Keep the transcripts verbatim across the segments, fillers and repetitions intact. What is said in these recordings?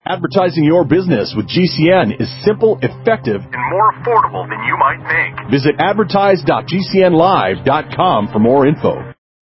Advertising your business with G C N is simple, effective, and more affordable than you might think. Visit advertise dot g c n live dot com for more info.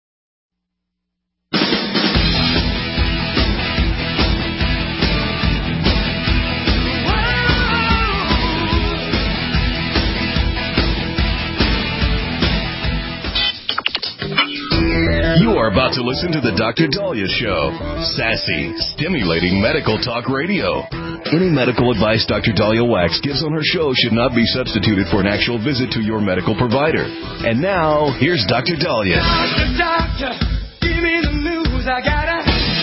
You are about to listen to the Doctor Dahlia Show. Sassy, stimulating medical talk radio. Any medical advice Doctor Dahlia Wax gives on her show should not be substituted for an actual visit to your medical provider. And now, here's Doctor Dahlia. Doctor, doctor, give me the news. I gotta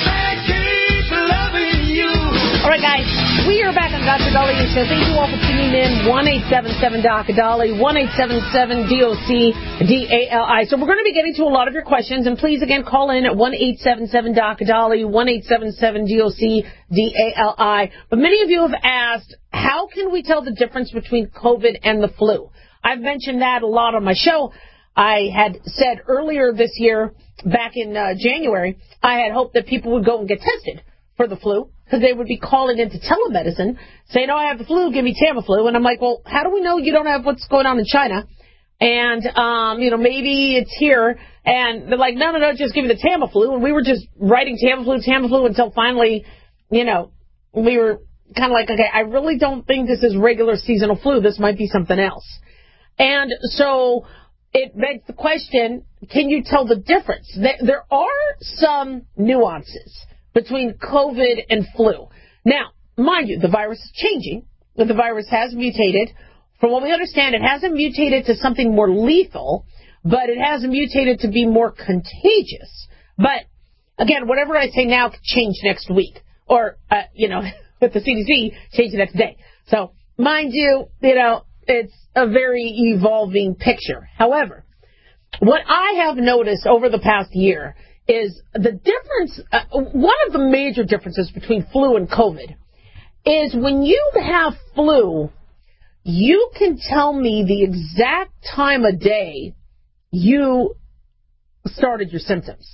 keep loving you. All right, guys, we are back on Doctor Dahlia Show. Thank you all for tuning in. one eight seven seven Doctor Dahlia, one eight seven seven D O C D A L I. So we're going to be getting to a lot of your questions, and please, again, call in at one eight seven seven Doctor Dahlia, one eight seven seven D O C D A L I. But many of you have asked, how can we tell the difference between COVID and the flu? I've mentioned that a lot on my show. I had said earlier this year, back in uh, January, I had hoped that people would go and get tested for the flu, because they would be calling into telemedicine saying, oh, I have the flu, give me Tamiflu. And I'm like, well, how do we know you don't have what's going on in China? And, um, you know, maybe it's here. And they're like, no, no, no, just give me the Tamiflu. And we were just writing Tamiflu, Tamiflu until finally, you know, we were kind of like, okay, I really don't think this is regular seasonal flu. This might be something else. And so it begs the question, can you tell the difference? There are some nuances between COVID and flu. Now, mind you, the virus is changing. The virus has mutated. From what we understand, it hasn't mutated to something more lethal, but it has mutated to be more contagious. But, again, whatever I say now could change next week. Or, uh, you know, with the C D C, change the next day. So, mind you, you know, it's a very evolving picture. However, what I have noticed over the past year is the difference, uh, one of the major differences between flu and COVID is when you have flu, you can tell me the exact time of day you started your symptoms.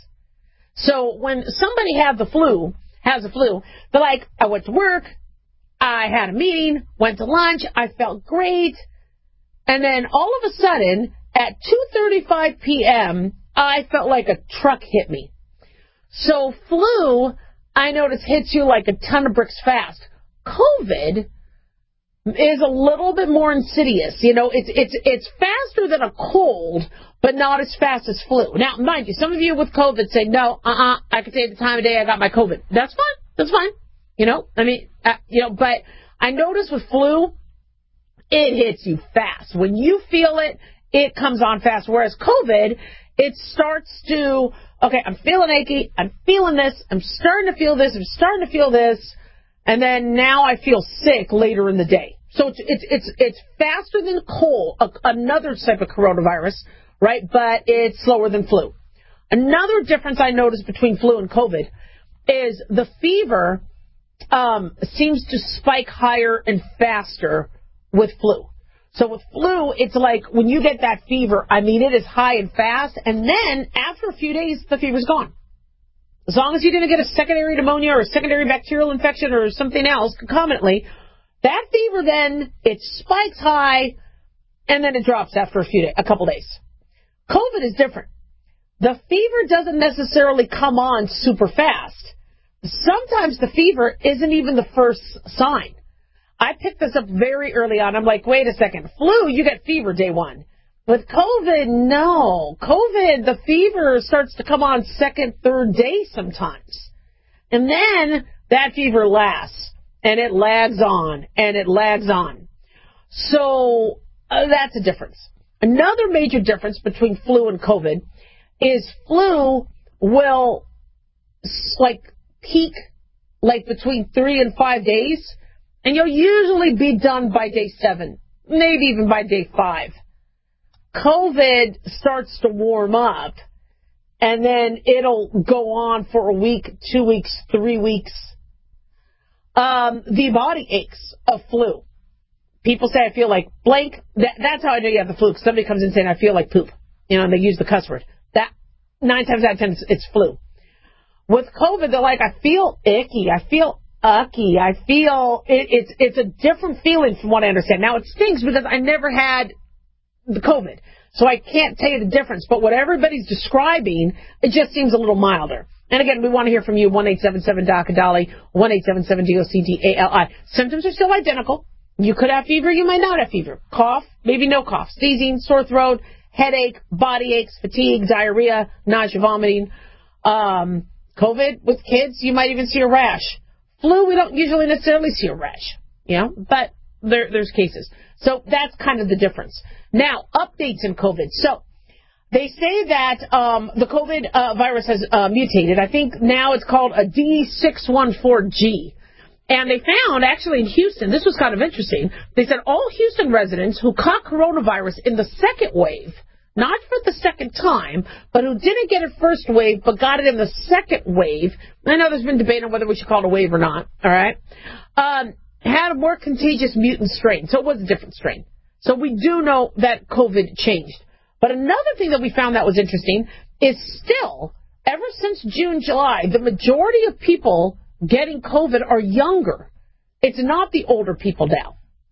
So when somebody had the flu, has the flu, they're like, I went to work, I had a meeting, went to lunch, I felt great, and then all of a sudden, at two thirty-five p.m., I felt like a truck hit me. So flu, I notice, hits you like a ton of bricks fast. COVID is a little bit more insidious. You know, it's it's it's faster than a cold, but not as fast as flu. Now, mind you, some of you with COVID say, no, uh-uh, I can tell you the time of day I got my COVID. That's fine. That's fine. You know, I mean, uh, you know, but I notice with flu, it hits you fast. When you feel it, it comes on fast. Whereas COVID, it starts to, okay, I'm feeling achy, I'm feeling this, I'm starting to feel this, I'm starting to feel this, and then now I feel sick later in the day. So it's it's it's, it's faster than cold, a, another type of coronavirus, right? But it's slower than flu. Another difference I noticed between flu and COVID is the fever um, seems to spike higher and faster with flu. So with flu, it's like when you get that fever, I mean, it is high and fast, and then after a few days, the fever's gone. As long as you didn't get a secondary pneumonia or a secondary bacterial infection or something else concomitantly, that fever then, it spikes high, and then it drops after a few days, a couple days. COVID is different. The fever doesn't necessarily come on super fast. Sometimes the fever isn't even the first sign. I picked this up very early on. I'm like, wait a second. Flu, you get fever day one. With COVID, no. COVID, the fever starts to come on second, third day sometimes. And then that fever lasts, and it lags on, and it lags on. So uh, that's a difference. Another major difference between flu and COVID is flu will, like, peak, like, between three and five days. And you'll usually be done by day seven, maybe even by day five. COVID starts to warm up, and then it'll go on for a week, two weeks, three weeks. Um, the body aches of flu. People say, I feel like blank. That, that's how I know you have the flu, because somebody comes in saying, I feel like poop. You know, and they use the cuss word. That, nine times out of ten, it's, it's flu. With COVID, they're like, I feel icky. I feel ucky. I feel it, it's it's a different feeling from what I understand. Now, it stinks because I never had the COVID, so I can't tell you the difference. But what everybody's describing, it just seems a little milder. And again, we want to hear from you, one eight seven seven D O C A D A L Y, one eight seven seven D O C D A L I. Symptoms are still identical. You could have fever, you might not have fever. Cough, maybe no cough. Sneezing, sore throat, headache, body aches, fatigue, diarrhea, nausea, vomiting. Um, COVID with kids, you might even see a rash. Flu, we don't usually necessarily see a rash, you know, but there, there's cases. So that's kind of the difference. Now, updates in COVID. So they say that um, the COVID uh, virus has uh, mutated. I think now it's called a D six one four G. And they found, actually in Houston, this was kind of interesting, they said all Houston residents who caught coronavirus in the second wave, not for the second time, but who didn't get it first wave, but got it in the second wave, I know there's been debate on whether we should call it a wave or not, all right, um, had a more contagious mutant strain. So it was a different strain. So we do know that COVID changed. But another thing that we found that was interesting is still, ever since June, July, the majority of people getting COVID are younger. It's not the older people now.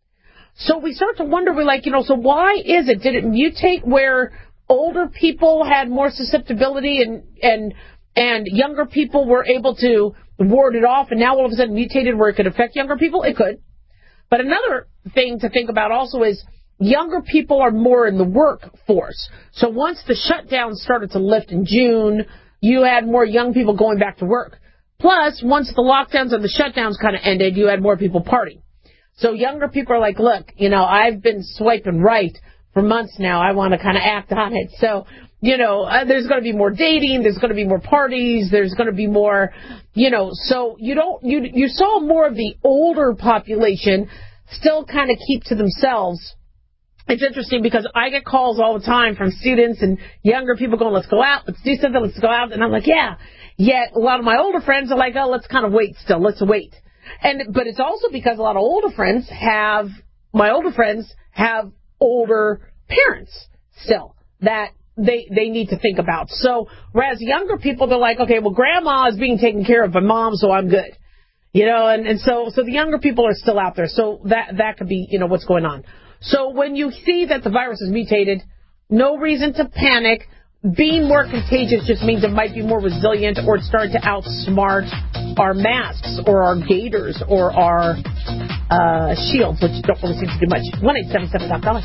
So we start to wonder, we're like, you know, so why is it? Did it mutate where older people had more susceptibility and and and younger people were able to ward it off, and now all of a sudden mutated where it could affect younger people? It could. But another thing to think about also is younger people are more in the workforce. So once the shutdown started to lift in June, you had more young people going back to work. Plus, once the lockdowns and the shutdowns kind of ended, you had more people partying. So younger people are like, look, you know, I've been swiping right for months now. I want to kind of act on it. So, you know, uh, there's going to be more dating. There's going to be more parties. There's going to be more, you know, so you don't, you, you saw more of the older population still kind of keep to themselves. It's interesting because I get calls all the time from students and younger people going, let's go out, let's do something, let's go out. And I'm like, yeah. Yet a lot of my older friends are like, oh, let's kind of wait still. Let's wait. And but it's also because a lot of older friends have, my older friends have older parents still that they they need to think about. So whereas younger people, they're like, okay, well, grandma is being taken care of by mom, so I'm good. You know, and, and so so the younger people are still out there. So that that could be, you know, what's going on. So when you see that the virus is mutated, no reason to panic. Being more contagious just means it might be more resilient, or it's starting to outsmart our masks or our gaiters or our uh, shields, which don't really seem to do much. one eight seven seven dot com.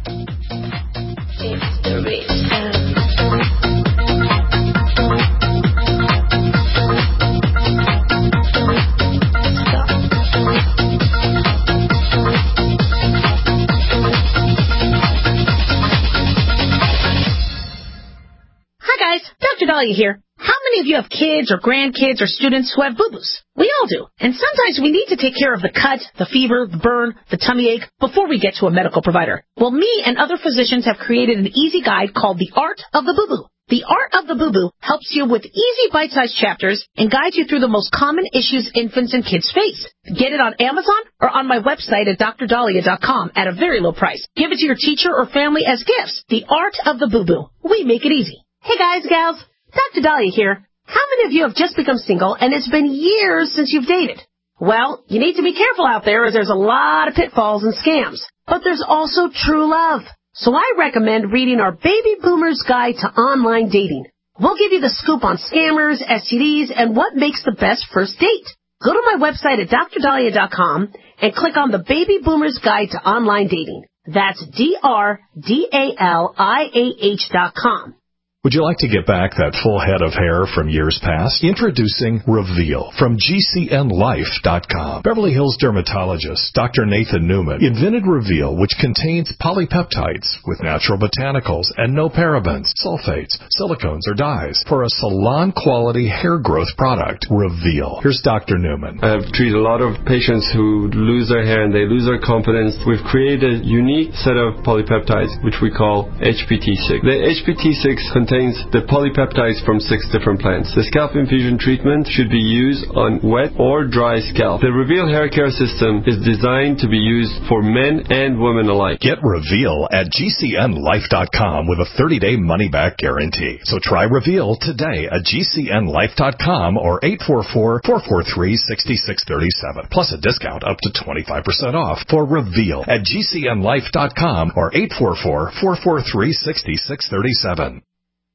It's the race. Doctor Dahlia here. How many of you have kids or grandkids or students who have boo-boos? We all do. And sometimes we need to take care of the cut, the fever, the burn, the tummy ache before we get to a medical provider. Well, me and other physicians have created an easy guide called The Art of the Boo-Boo. The Art of the Boo-Boo helps you with easy bite-sized chapters and guides you through the most common issues infants and kids face. Get it on Amazon or on my website at D R Dahlia dot com at a very low price. Give it to your teacher or family as gifts. The Art of the Boo-Boo. We make it easy. Hey guys, gals, Doctor Dahlia here. How many of you have just become single and it's been years since you've dated? Well, you need to be careful out there as there's a lot of pitfalls and scams. But there's also true love. So I recommend reading our Baby Boomer's Guide to Online Dating. We'll give you the scoop on scammers, S T Ds, and what makes the best first date. Go to my website at D R Dahlia dot com and click on the Baby Boomer's Guide to Online Dating. That's D R D A L I A H dot com. Would you like to get back that full head of hair from years past? Introducing Reveal from G C N Life dot com. Beverly Hills dermatologist Doctor Nathan Newman invented Reveal, which contains polypeptides with natural botanicals and no parabens, sulfates, silicones, or dyes for a salon-quality hair growth product. Reveal. Here's Doctor Newman. I've treated a lot of patients who lose their hair and they lose their confidence. We've created a unique set of polypeptides, which we call H P T six. The H P T six contains contains the polypeptides from six different plants. The scalp infusion treatment should be used on wet or dry scalp. The Reveal hair care system is designed to be used for men and women alike. Get Reveal at G C N life dot com with a thirty-day money-back guarantee. So try Reveal today at G C N life dot com or eight four four, four four three, six six three seven. Plus a discount up to twenty-five percent off for Reveal at G C N life dot com or eight four four, four four three, six six three seven.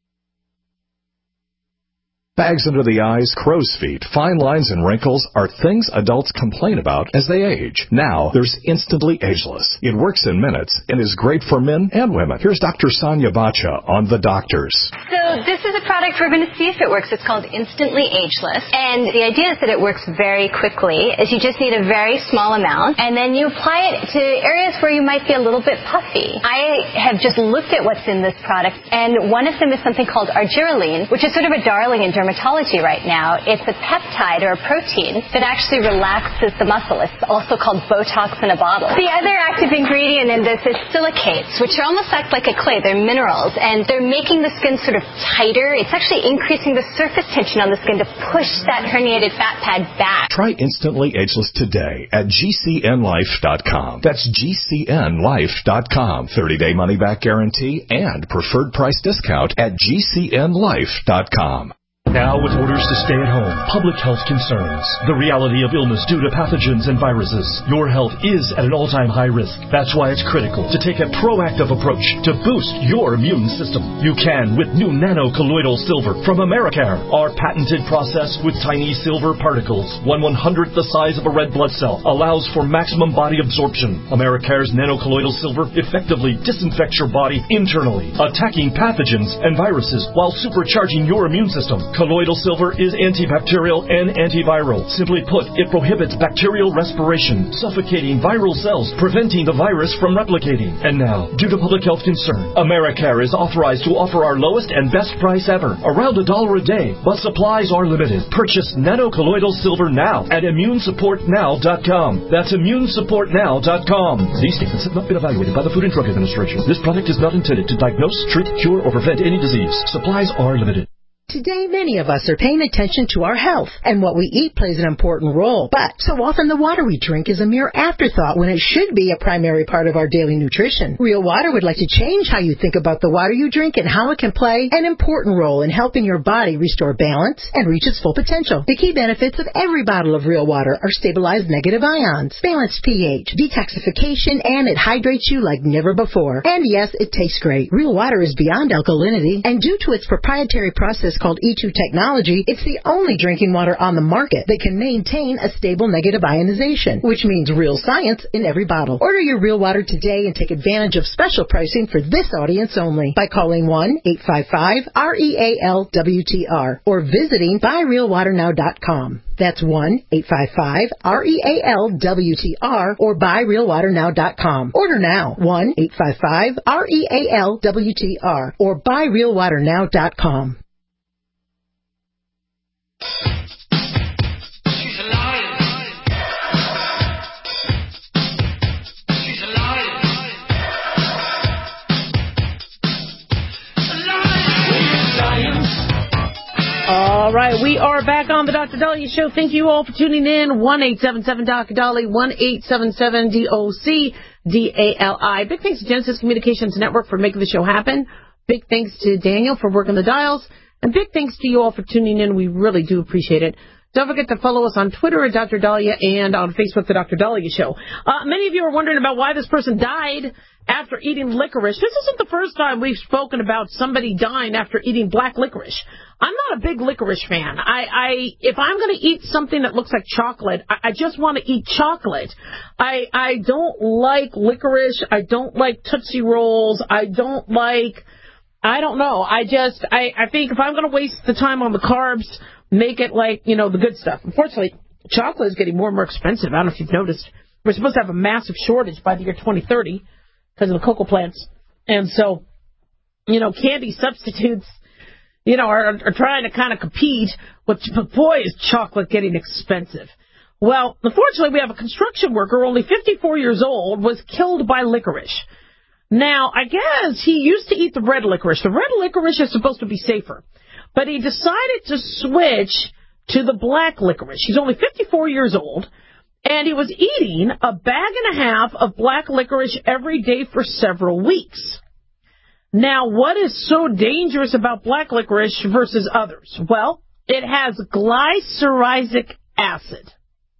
Bags under the eyes, crow's feet, fine lines, and wrinkles are things adults complain about as they age. Now, there's Instantly Ageless. It works in minutes and is great for men and women. Here's Doctor Sonia Bacha on The Doctors. So this is a product we're going to see if it works. It's called Instantly Ageless. And the idea is that it works very quickly, is you just need a very small amount, and then you apply it to areas where you might be a little bit puffy. I have just looked at what's in this product, and one of them is something called argireline, which is sort of a darling in dermatology right now. It's a peptide or a protein that actually relaxes the muscle. It's also called Botox in a bottle. The other active ingredient in this is silicates, which are almost act like a clay. They're minerals, and they're making the skin sort of tighter. It's actually increasing the surface tension on the skin to push that herniated fat pad back. Try Instantly Ageless today at G C N life dot com. That's G C N life dot com. thirty-day money-back guarantee and preferred price discount at G C N life dot com. Now with orders to stay at home, public health concerns, the reality of illness due to pathogens and viruses, your health is at an all-time high risk. That's why it's critical to take a proactive approach to boost your immune system. You can with new nano-colloidal silver from Americare, our patented process with tiny silver particles, one one-hundredth the size of a red blood cell, allows for maximum body absorption. Americare's nano-colloidal silver effectively disinfects your body internally, attacking pathogens and viruses while supercharging your immune system. Colloidal silver is antibacterial and antiviral. Simply put, it prohibits bacterial respiration, suffocating viral cells, preventing the virus from replicating. And now, due to public health concern, Americare is authorized to offer our lowest and best price ever, around a dollar a day, but supplies are limited. Purchase nano-colloidal silver now at immune support now dot com. That's immune support now dot com. These statements have not been evaluated by the Food and Drug Administration. This product is not intended to diagnose, treat, cure, or prevent any disease. Supplies are limited. Today, many of us are paying attention to our health, and what we eat plays an important role. But so often the water we drink is a mere afterthought when it should be a primary part of our daily nutrition. Real Water would like to change how you think about the water you drink and how it can play an important role in helping your body restore balance and reach its full potential. The key benefits of every bottle of Real Water are stabilized negative ions, balanced pH, detoxification, and it hydrates you like never before. And yes, it tastes great. Real Water is beyond alkalinity, and due to its proprietary process called E two technology, it's the only drinking water on the market that can maintain a stable negative ionization, which means real science in every bottle. Order your Real Water today and take advantage of special pricing for this audience only by calling one eight five five R E A L W T R or visiting buy real water now dot com. That's one eight five five R E A L W T R or buy real water now dot com. Order now, one eight five five R E A L W T R or buy real water now dot com. She's a liar. She's a liar. A liar. All right, we are back on the Doctor Dahlia Show. Thank you all for tuning in. one eight seven seven D O C Dali, one eight seven seven D O C D A L I. Big thanks to Genesis Communications Network for making the show happen. Big thanks to Daniel for working the dials. And big thanks to you all for tuning in. We really do appreciate it. Don't forget to follow us on Twitter at Doctor Dahlia and on Facebook, The Doctor Dahlia Show. Uh, many of you are wondering about why this person died after eating licorice. This isn't the first time we've spoken about somebody dying after eating black licorice. I'm not a big licorice fan. I, I if I'm going to eat something that looks like chocolate, I, I just want to eat chocolate. I, I don't like licorice. I don't like Tootsie Rolls. I don't like... I don't know. I just, I, I think if I'm going to waste the time on the carbs, make it like, you know, the good stuff. Unfortunately, chocolate is getting more and more expensive. I don't know if you've noticed. We're supposed to have a massive shortage by the year twenty thirty because of the cocoa plants. And so, you know, candy substitutes, you know, are, are trying to kind of compete with, but boy, is chocolate getting expensive. Well, unfortunately, we have a construction worker, only fifty-four years old, was killed by licorice. Now, I guess he used to eat the red licorice. The red licorice is supposed to be safer. But he decided to switch to the black licorice. He's only fifty-four years old, and he was eating a bag and a half of black licorice every day for several weeks. Now, what is so dangerous about black licorice versus others? Well, it has glyceric acid.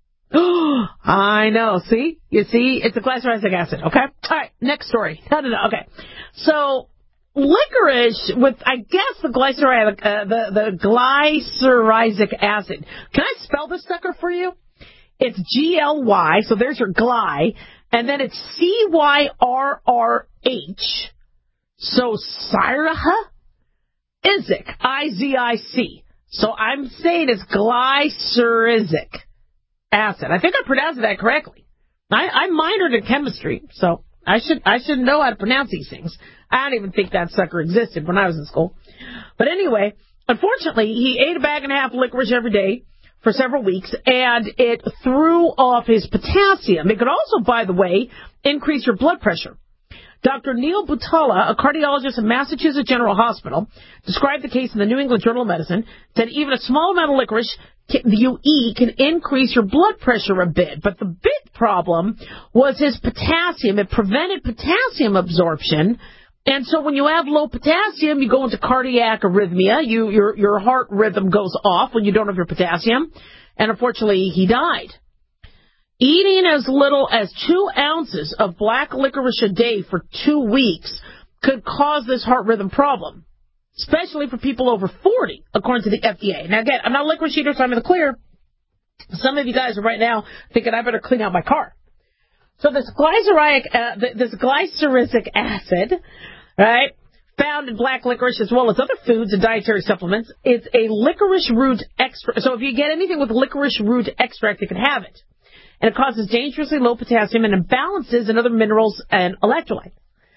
I know. See? You see? It's a glyceric acid. Okay? All right. Next story. No, no, no. Okay. So, licorice with, I guess, the glyceric, uh, the, the glyceric acid. Can I spell this sucker for you? It's G L Y, so there's your gly, and then it's C Y R R H, so Syraha, Izic, I Z I C. So I'm saying it's glyceric acid. I think I pronounced that correctly. I, I minored in chemistry, so I should I should know how to pronounce these things. I don't even think that sucker existed when I was in school. But anyway, unfortunately, he ate a bag and a half of licorice every day for several weeks, and it threw off his potassium. It could also, by the way, increase your blood pressure. Doctor Neil Butala, a cardiologist at Massachusetts General Hospital, described the case in the New England Journal of Medicine, said even a small amount of licorice you eat can increase your blood pressure a bit. But the big problem was his potassium. It prevented potassium absorption. And so when you have low potassium, you go into cardiac arrhythmia. You, your, your heart rhythm goes off when you don't have your potassium. And unfortunately, he died. Eating as little as two ounces of black licorice a day for two weeks could cause this heart rhythm problem, especially for people over forty, according to the F D A. Now, again, I'm not a licorice eater, so I'm in the clear. Some of you guys are right now thinking I better clean out my car. So this glyceric, uh, this glyceric acid, right, found in black licorice as well as other foods and dietary supplements, it's a licorice root extract. So if you get anything with licorice root extract, you can have it. And it causes dangerously low potassium and imbalances in other minerals and electrolytes.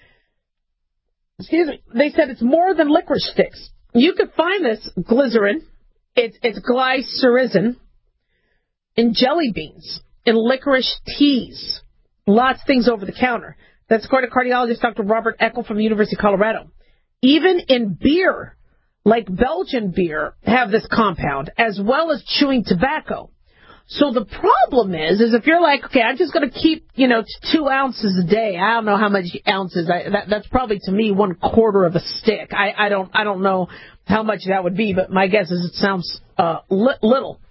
Excuse me. They said it's more than licorice sticks. You could find this glycerin, it's, it's glycyrrhizin, in jelly beans, in licorice teas. Lots of things over the counter. That's according to cardiologist Doctor Robert Eckel from the University of Colorado. Even in beer, like Belgian beer, have this compound, as well as chewing tobacco. So the problem is, is if you're like, okay, I'm just going to keep, you know, two ounces a day. I don't know how much ounces. I, that, that's probably to me one quarter of a stick. I, I don't, I don't know how much that would be, but my guess is it sounds uh, li- little.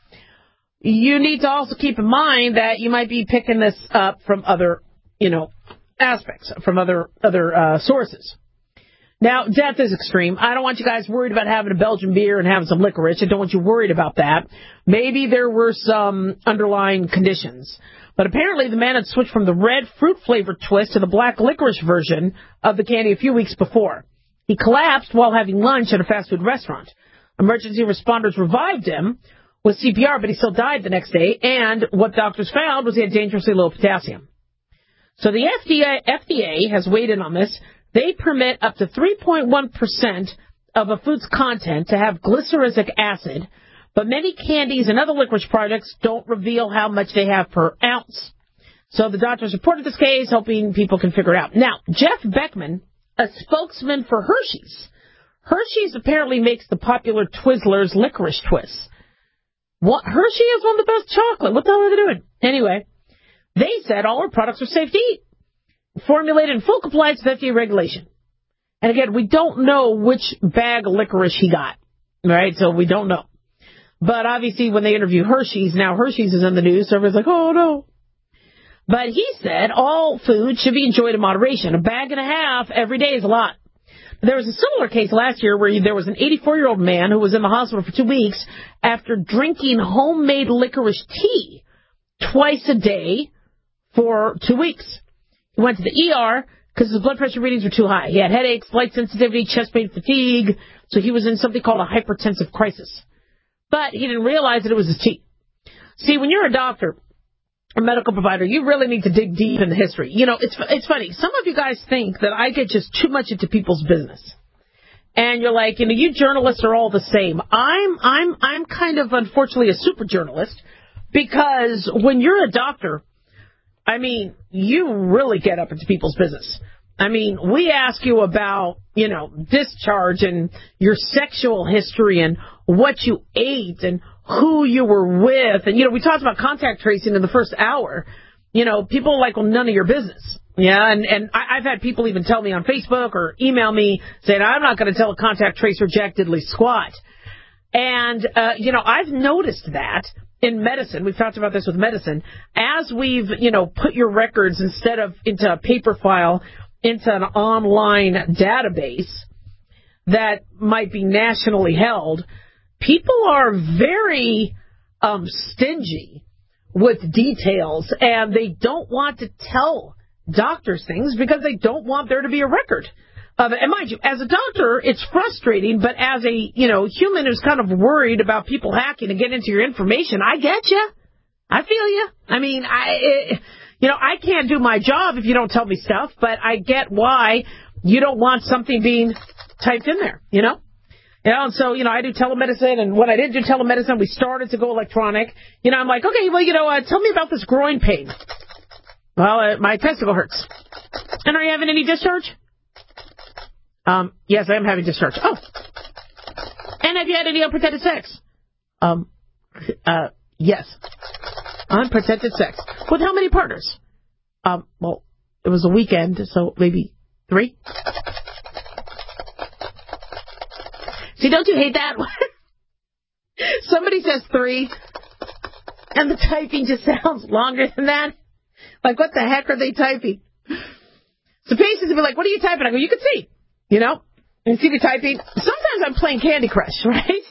You need to also keep in mind that you might be picking this up from other, you know, aspects, from other other uh, sources. Now, death is extreme. I don't want you guys worried about having a Belgian beer and having some licorice. I don't want you worried about that. Maybe there were some underlying conditions. But apparently the man had switched from the red fruit-flavored twist to the black licorice version of the candy a few weeks before. He collapsed while having lunch at a fast food restaurant. Emergency responders revived him with C P R, but he still died the next day. And what doctors found was he had dangerously low potassium. So the F D A, F D A has weighed in on this. They permit up to three point one percent of a food's content to have glyceric acid, but many candies and other licorice products don't reveal how much they have per ounce. So the doctors reported this case, hoping people can figure it out. Now, Jeff Beckman, a spokesman for Hershey's. Hershey's apparently makes the popular Twizzlers licorice twists. What? Hershey is one of the best chocolate. What the hell are they doing? Anyway, they said all our products are safe to eat, formulated in full compliance with F D A regulation. And again, we don't know which bag of licorice he got, right? So we don't know. But obviously when they interview Hershey's, now Hershey's is in the news, so everybody's like, oh no. But he said all food should be enjoyed in moderation. A bag and a half every day is a lot. There was a similar case last year where there was an eighty-four-year-old man who was in the hospital for two weeks after drinking homemade licorice tea twice a day for two weeks. He went to the E R because his blood pressure readings were too high. He had headaches, light sensitivity, chest pain, fatigue, so he was in something called a hypertensive crisis. But he didn't realize that it was his tea. See, when you're a doctor, a medical provider, you really need to dig deep into history. You know, it's it's funny. Some of you guys think that I get just too much into people's business. And you're like, you know, you journalists are all the same. I'm I'm I'm kind of, unfortunately, a super journalist because when you're a doctor, I mean, you really get up into people's business. I mean, we ask you about, you know, discharge and your sexual history and what you ate and who you were with. And, you know, we talked about contact tracing in the first hour. You know, people are like, well, none of your business. Yeah, and, and I, I've had people even tell me on Facebook or email me saying, I'm not going to tell a contact tracer jack diddly squat. And, uh, you know, I've noticed that in medicine. We've talked about this with medicine. As we've, you know, put your records instead of into a paper file, into an online database that might be nationally held, people are very um, stingy with details, and they don't want to tell doctors things because they don't want there to be a record of it. And mind you, as a doctor, it's frustrating, but as a, you know, human who's kind of worried about people hacking and getting into your information, I get you. I feel you. I mean, I, it, you know, I can't do my job if you don't tell me stuff, but I get why you don't want something being typed in there, you know? You know, and so, you know, I do telemedicine, and when I did do telemedicine, we started to go electronic. You know, I'm like, okay, well, you know, uh, tell me about this groin pain. Well, uh, my testicle hurts. And are you having any discharge? Um, yes, I am having discharge. Oh. And have you had any unprotected sex? Um, uh, yes. Unprotected sex. With how many partners? Um, well, it was a weekend, so maybe three. See, don't you hate that? Somebody says three, and the typing just sounds longer than that. Like, what the heck are they typing? So patients will be like, what are you typing? I go, you can see, you know, and see me typing. Sometimes I'm playing Candy Crush, right?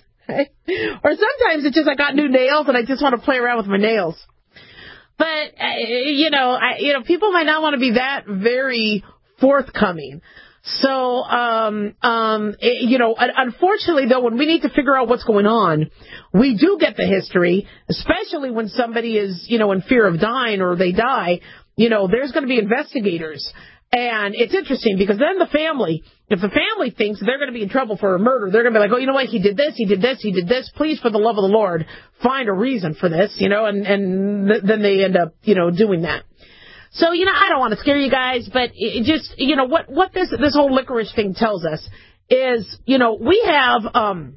Or sometimes it's just I got new nails and I just want to play around with my nails. But, uh, you know, I, you know, people might not want to be that very forthcoming. So, um, um, it, you know, unfortunately, though, when we need to figure out what's going on, we do get the history, especially when somebody is, you know, in fear of dying or they die. You know, there's going to be investigators. And it's interesting because then the family, if the family thinks they're going to be in trouble for a murder, they're going to be like, oh, you know what, he did this, he did this, he did this. Please, for the love of the Lord, find a reason for this, you know, and, and th- then they end up, you know, doing that. So, you know, I don't want to scare you guys, but it just, you know, what, what this, this whole licorice thing tells us is, you know, we have um,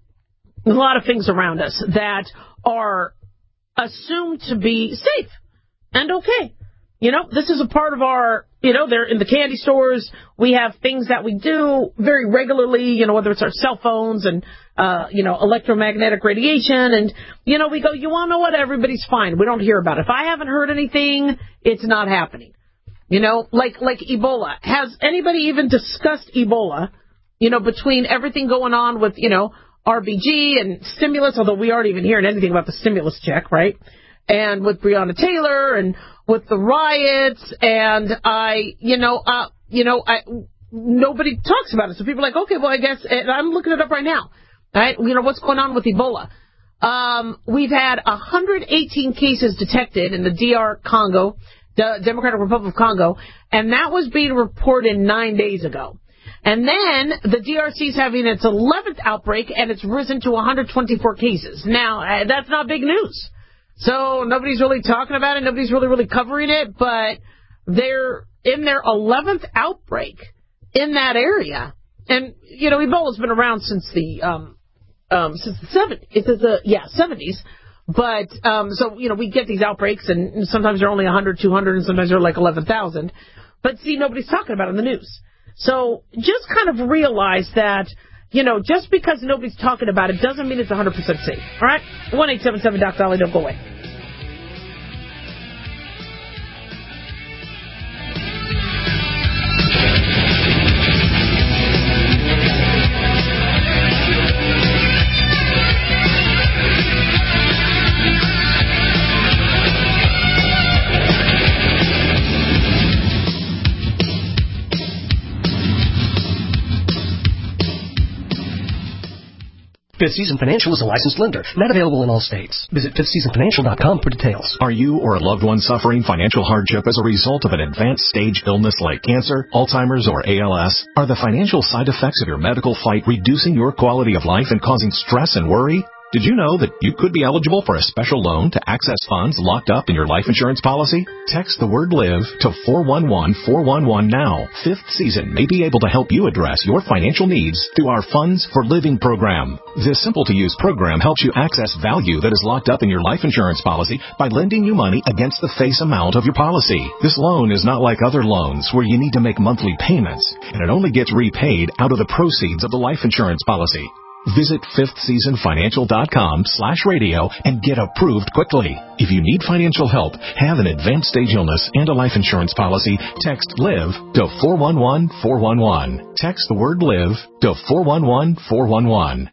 a lot of things around us that are assumed to be safe and okay. You know, this is a part of our, you know, they're in the candy stores. We have things that we do very regularly, you know, whether it's our cell phones and, uh, you know, electromagnetic radiation. And, you know, we go, you want to know what? Everybody's fine. We don't hear about it. If I haven't heard anything, it's not happening. You know, like, like Ebola. Has anybody even discussed Ebola, you know, between everything going on with, you know, R B G and stimulus, although we aren't even hearing anything about the stimulus check, right? And with Breonna Taylor and with the riots, and I, you know, uh, you know, I, nobody talks about it. So people are like, okay, well, I guess, and I'm looking it up right now, right? You know, what's going on with Ebola? Um, we've had one hundred eighteen cases detected in the D R Congo, the Democratic Republic of Congo, and that was being reported nine days ago. And then the D R C is having its eleventh outbreak, and it's risen to one hundred twenty-four cases. Now, uh, that's not big news. So nobody's really talking about it. Nobody's really, really covering it. But they're in their eleventh outbreak in that area. And, you know, Ebola's been around since the, um, um, since the seventies. It's the, yeah, seventies. But, um, so, you know, we get these outbreaks, and sometimes they're only one hundred, two hundred, and sometimes they're like eleven thousand. But, see, nobody's talking about it in the news. So just kind of realize that, you know, just because nobody's talking about it doesn't mean it's one hundred percent safe. All right? one eight seven seven Doc Dolly, don't go away. Fifth Season Financial is a licensed lender, not available in all states. Visit fifth season financial dot com for details. Are you or a loved one suffering financial hardship as a result of an advanced stage illness like cancer, Alzheimer's, or A L S? Are the financial side effects of your medical fight reducing your quality of life and causing stress and worry? Did you know that you could be eligible for a special loan to access funds locked up in your life insurance policy? Text the word LIVE to four one one four one one now. Fifth Season may be able to help you address your financial needs through our Funds for Living program. This simple-to-use program helps you access value that is locked up in your life insurance policy by lending you money against the face amount of your policy. This loan is not like other loans where you need to make monthly payments, and it only gets repaid out of the proceeds of the life insurance policy. Visit fifth season financial dot com slash radio and get approved quickly. If you need financial help, have an advanced stage illness and a life insurance policy, text LIVE to four one one four one one. Text the word LIVE to four one one four one one.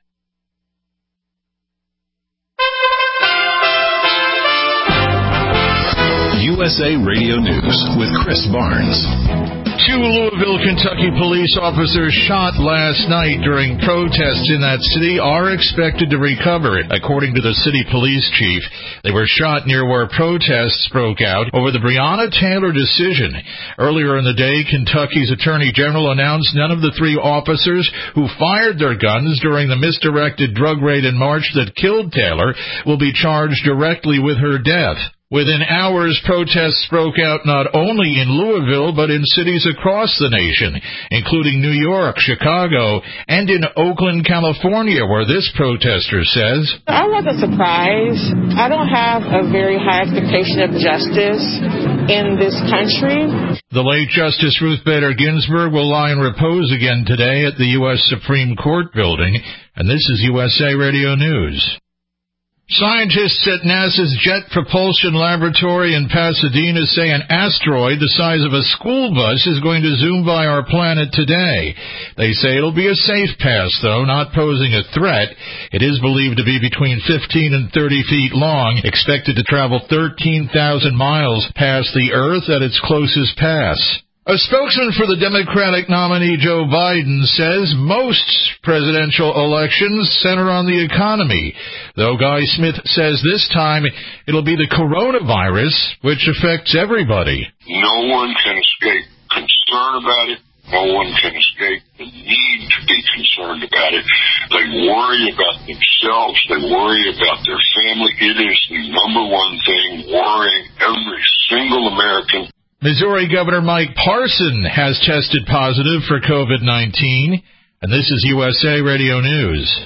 U S A Radio News with Chris Barnes. Two Louisville, Kentucky police officers shot last night during protests in that city are expected to recover, according to the city police chief. They were shot near where protests broke out over the Breonna Taylor decision. Earlier in the day, Kentucky's Attorney General announced none of the three officers who fired their guns during the misdirected drug raid in March that killed Taylor will be charged directly with her death. Within hours, protests broke out not only in Louisville, but in cities across the nation, including New York, Chicago, and in Oakland, California, where this protester says, I wasn't surprised. I don't have a very high expectation of justice in this country. The late Justice Ruth Bader Ginsburg will lie in repose again today at the U S Supreme Court building, and this is U S A Radio News. Scientists at NASA's Jet Propulsion Laboratory in Pasadena say an asteroid the size of a school bus is going to zoom by our planet today. They say it'll be a safe pass, though, not posing a threat. It is believed to be between fifteen and thirty feet long, expected to travel thirteen thousand miles past the Earth at its closest pass. A spokesman for the Democratic nominee Joe Biden says most presidential elections center on the economy, though Guy Smith says this time it'll be the coronavirus, which affects everybody. No one can escape concern about it. No one can escape the need to be concerned about it. They worry about themselves. They worry about their family. It is the number one thing worrying every single American. Missouri Governor Mike Parson has tested positive for COVID nineteen, and this is U S A Radio News.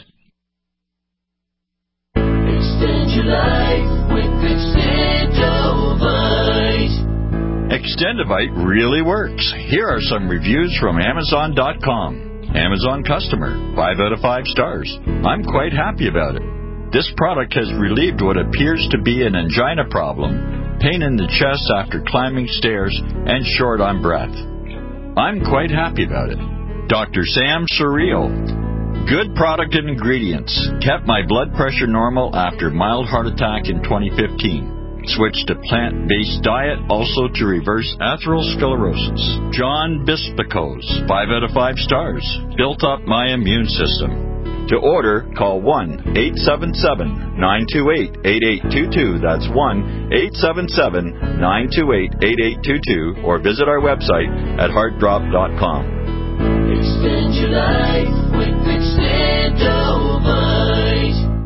Extend your life with Extendovite. Extendovite really works. Here are some reviews from Amazon dot com. Amazon customer, five out of five stars. I'm quite happy about it. This product has relieved what appears to be an angina problem, pain in the chest after climbing stairs, and short on breath. I'm quite happy about it. Doctor Sam Surreal. Good product and ingredients. Kept my blood pressure normal after mild heart attack in twenty fifteen. Switched to plant-based diet, also to reverse atherosclerosis. John Bispicos, five out of five stars. Built up my immune system. To order, call one eight seven seven nine two eight eight eight two two. That's one eight seven seven nine two eight eight eight two two. Or visit our website at heart drop dot com. Extend your life with Extendovite.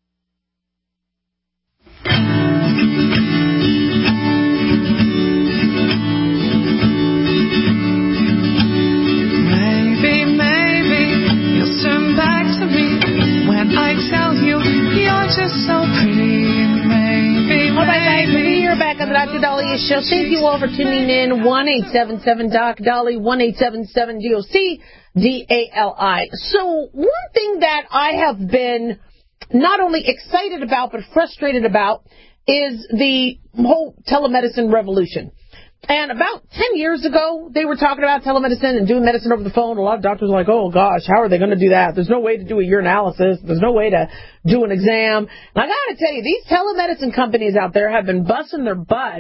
Just so pretty, maybe, all right, guys, we are back on the Doctor Dahlia Show. Thank you all for tuning in. one eight seven seven Doc Dolly, one eight seven seven D O C D A L I. So one thing that I have been not only excited about but frustrated about is the whole telemedicine revolution. And about ten years ago, they were talking about telemedicine and doing medicine over the phone. A lot of doctors were like, oh, gosh, how are they going to do that? There's no way to do a urinalysis. There's no way to do an exam. And I got to tell you, these telemedicine companies out there have been busting their butts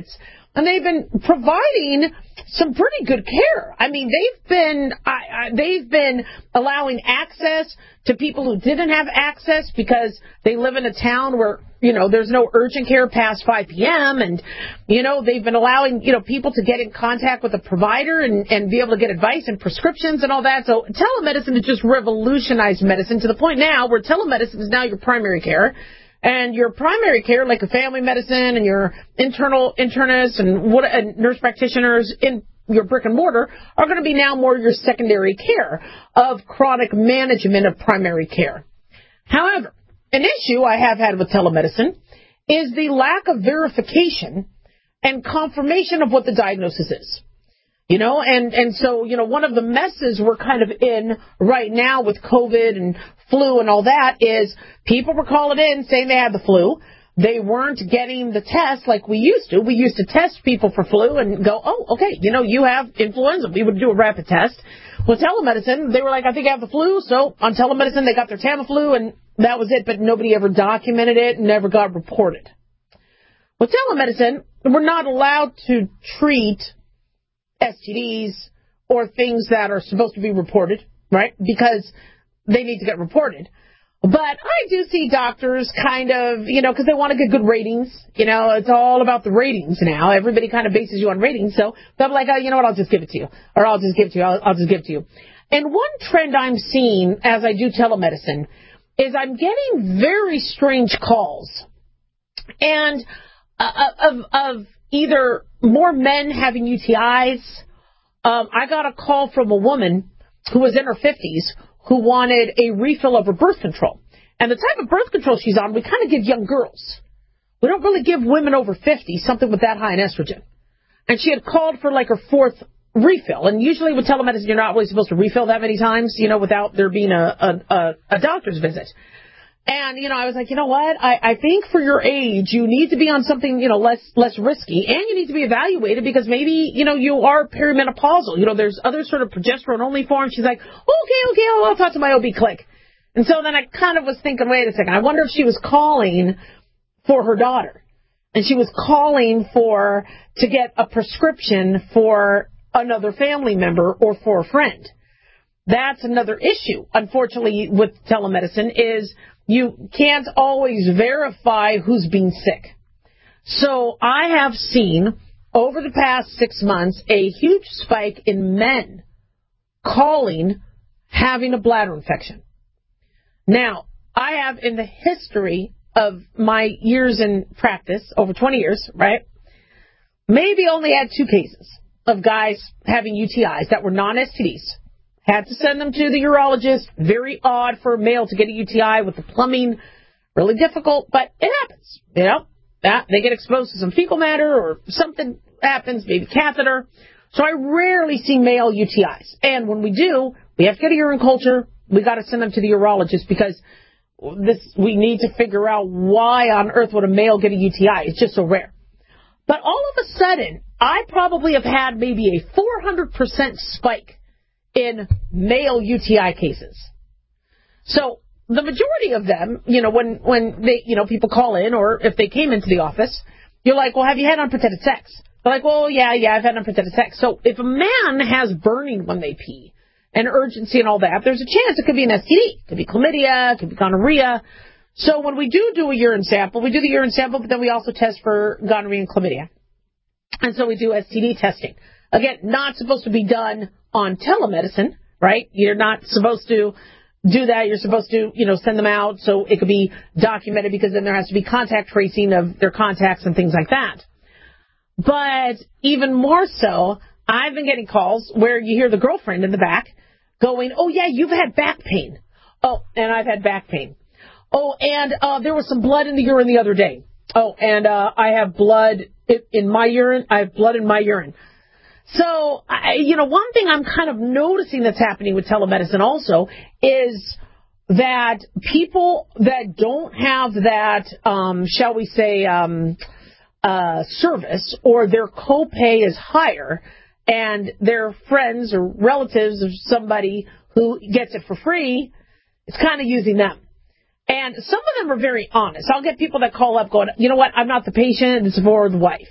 and they've been providing some pretty good care. I mean, they've been I, I, they've been allowing access to people who didn't have access because they live in a town where, you know, there's no urgent care past five p.m. And, you know, they've been allowing, you know, people to get in contact with a provider and, and be able to get advice and prescriptions and all that. So telemedicine has just revolutionized medicine to the point now where telemedicine is now your primary care. And your primary care, like a family medicine and your internal internists and, what, and nurse practitioners in your brick and mortar are going to be now more your secondary care of chronic management of primary care. However, an issue I have had with telemedicine is the lack of verification and confirmation of what the diagnosis is. You know, and, and so, you know, one of the messes we're kind of in right now with COVID and flu and all that is people were calling in saying they had the flu. They weren't getting the test like we used to. We used to test people for flu and go, oh, okay, you know, you have influenza. We would do a rapid test. With telemedicine, they were like, I think I have the flu. So on telemedicine, they got their Tamiflu and that was it. But nobody ever documented it and never got reported. With telemedicine, we're not allowed to treat S T Ds or things that are supposed to be reported, right? Because they need to get reported. But I do see doctors kind of, you know, because they want to get good ratings. You know, it's all about the ratings now. Everybody kind of bases you on ratings. So they'll be like, oh, you know what, I'll just give it to you. Or I'll just give it to you. I'll, I'll just give it to you. And one trend I'm seeing as I do telemedicine is I'm getting very strange calls. And uh, of, of either more men having U T Is. Um, I got a call from a woman who was in her fifties who wanted a refill of her birth control. And the type of birth control she's on, we kind of give young girls. We don't really give women over fifty something with that high in estrogen. And she had called for like her fourth refill. And usually with telemedicine, you're not really supposed to refill that many times, you know, without there being a, a, a, a doctor's visit. And, you know, I was like, you know what? I, I think for your age, you need to be on something, you know, less less risky. And you need to be evaluated because maybe, you know, you are perimenopausal. You know, there's other sort of progesterone-only forms. She's like, okay, okay, I'll, I'll talk to my O B. Click. And so then I kind of was thinking, wait a second. I wonder if she was calling for her daughter. And she was calling for to get a prescription for another family member or for a friend. That's another issue, unfortunately, with telemedicine is you can't always verify who's being sick. So I have seen over the past six months a huge spike in men calling having a bladder infection. Now, I have in the history of my years in practice, over twenty years, right, maybe only had two cases of guys having U T Is that were non-S T Ds. Had to send them to the urologist. Very odd for a male to get a U T I with the plumbing. Really difficult, but it happens. You know, that they get exposed to some fecal matter or something happens, maybe catheter. So I rarely see male U T Is. And when we do, we have to get a urine culture. We got to send them to the urologist because this we need to figure out why on earth would a male get a U T I. It's just so rare. But all of a sudden, I probably have had maybe a four hundred percent spike in male U T I cases. So the majority of them, you know, when, when they, you know, people call in or if they came into the office, you're like, well, have you had unprotected sex? They're like, well, yeah, yeah, I've had unprotected sex. So if a man has burning when they pee and urgency and all that, there's a chance it could be an S T D. It could be chlamydia, it could be gonorrhea. So when we do do a urine sample, we do the urine sample, but then we also test for gonorrhea and chlamydia. And so we do S T D testing. Again, not supposed to be done on telemedicine, right? You're not supposed to do that. You're supposed to, you know, send them out so it could be documented because then there has to be contact tracing of their contacts and things like that. But even more so, I've been getting calls where you hear the girlfriend in the back going, oh, yeah, you've had back pain. Oh, and I've had back pain. Oh, and uh, there was some blood in the urine the other day. Oh, and uh, I have blood in my urine. I have blood in my urine. So, I, you know, one thing I'm kind of noticing that's happening with telemedicine also is that people that don't have that, um, shall we say, um, uh, service or their copay is higher and their friends or relatives of somebody who gets it for free is kind of using them. And some of them are very honest. I'll get people that call up going, you know what, I'm not the patient, it's for the wife.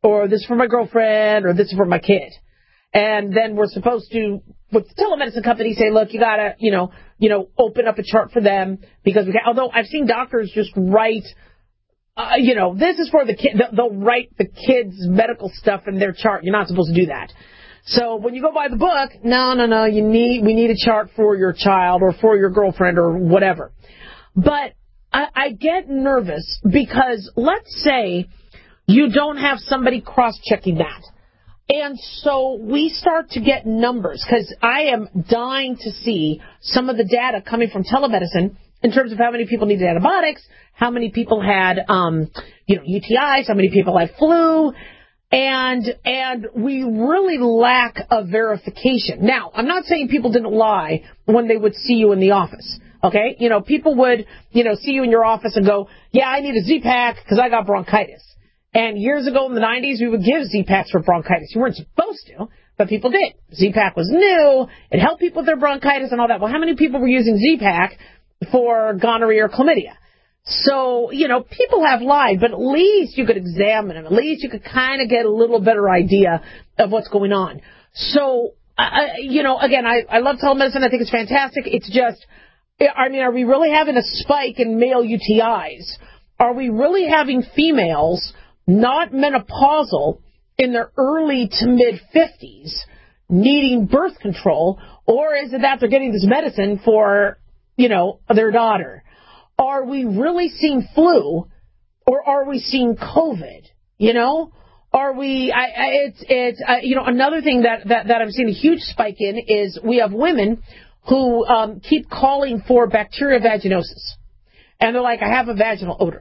or this is for my girlfriend, or this is for my kid. And then we're supposed to, with the telemedicine company, say, look, you gotta, you know, you know, open up a chart for them because we can. Although I've seen doctors just write, uh, you know, this is for the kid. They'll write the kid's medical stuff in their chart. You're not supposed to do that. So when you go buy the book, no, no, no, you need, we need a chart for your child or for your girlfriend or whatever. But I, I get nervous because let's say you don't have somebody cross-checking that. And so we start to get numbers, because I am dying to see some of the data coming from telemedicine in terms of how many people needed antibiotics, how many people had, um, you know, U T Is, how many people had flu, and and we really lack a verification. Now, I'm not saying people didn't lie when they would see you in the office. Okay, you know, people would, you know, see you in your office and go, yeah, I need a Z-Pak because I got bronchitis. And years ago in the nineties, we would give Z-Paks for bronchitis. You weren't supposed to, but people did. Z-Pak was new. It helped people with their bronchitis and all that. Well, how many people were using Z-Pak for gonorrhea or chlamydia? So, you know, people have lied, but at least you could examine them. At least you could kind of get a little better idea of what's going on. So, uh, you know, again, I, I love telemedicine. I think it's fantastic. It's just, I mean, are we really having a spike in male U T Is? Are we really having females not menopausal in their early to mid-fifties needing birth control, or is it that they're getting this medicine for, you know, their daughter? Are we really seeing flu, or are we seeing COVID? You know, are we, I, I, it's, it's, uh, you know, another thing that, that, that I'm seeing a huge spike in is we have women who um, keep calling for bacterial vaginosis. And they're like, I have a vaginal odor.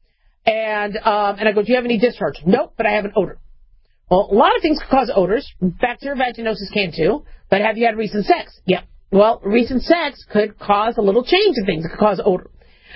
And um, and I go, do you have any discharge? Nope, but I have an odor. Well, a lot of things can cause odors. Bacterial vaginosis can too. But have you had recent sex? Yep. Well, recent sex could cause a little change in things. It could cause odor.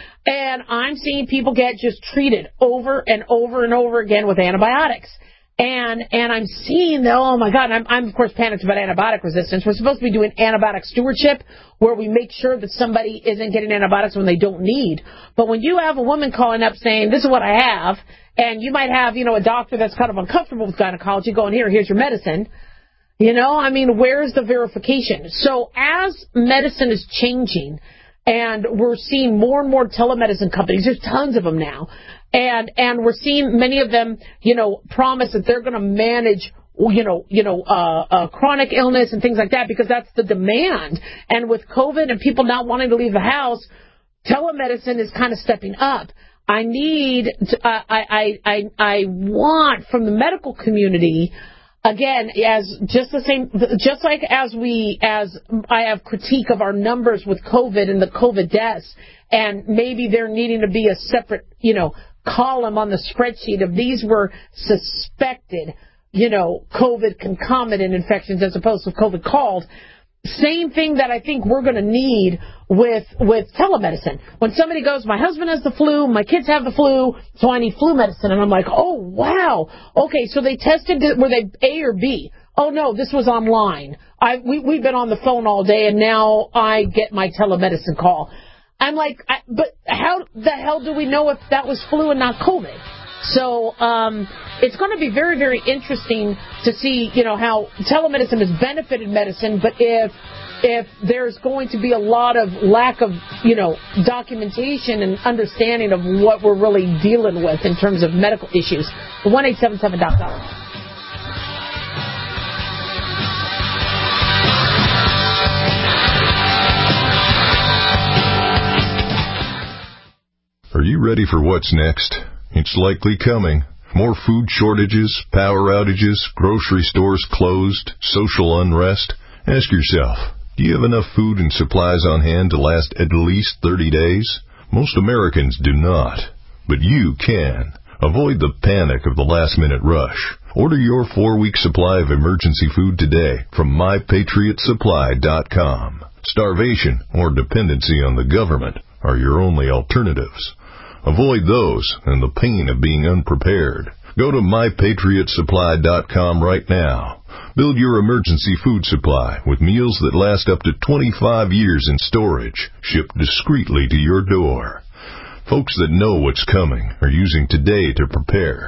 And I'm seeing people get just treated over and over and over again with antibiotics. And and I'm seeing, that, oh, my God, I'm, I'm, of course, panicked about antibiotic resistance. We're supposed to be doing antibiotic stewardship, where we make sure that somebody isn't getting antibiotics when they don't need. But when you have a woman calling up saying, this is what I have, and you might have, you know, a doctor that's kind of uncomfortable with gynecology going, here, here's your medicine. You know, I mean, where's the verification? So as medicine is changing, and we're seeing more and more telemedicine companies, there's tons of them now, and and we're seeing many of them, you know, promise that they're going to manage, you know, you know, uh, uh, chronic illness and things like that, because that's the demand. And with COVID and people not wanting to leave the house, telemedicine is kind of stepping up. I need, to, uh, I, I, I, I want from the medical community, again, as just the same, just like as we, as I have critique of our numbers with COVID and the COVID deaths, and maybe there needing to be a separate, you know, column on the spreadsheet of these were suspected, you know, COVID concomitant infections as opposed to COVID called. Same thing that I think we're going to need with with telemedicine. When somebody goes, my husband has the flu, my kids have the flu, so I need flu medicine. And I'm like, oh, wow. Okay, so they tested, were they A or B? Oh, no, this was online. I we, We've been on the phone all day, and now I get my telemedicine call. I'm like, I, but how the hell do we know if that was flu and not COVID? So um, it's going to be very, very interesting to see, you know, how telemedicine has benefited medicine, but if if there's going to be a lot of lack of, you know, documentation and understanding of what we're really dealing with in terms of medical issues. one eight seven seven doc com. Are you ready for what's next? It's likely coming. More food shortages, power outages, grocery stores closed, social unrest. Ask yourself, do you have enough food and supplies on hand to last at least thirty days? Most Americans do not, but you can. Avoid the panic of the last-minute rush. Order your four-week supply of emergency food today from my patriot supply dot com. Starvation or dependency on the government are your only alternatives. Avoid those and the pain of being unprepared. Go to my patriot supply dot com right now. Build your emergency food supply with meals that last up to twenty-five years in storage, shipped discreetly to your door. Folks that know what's coming are using today to prepare.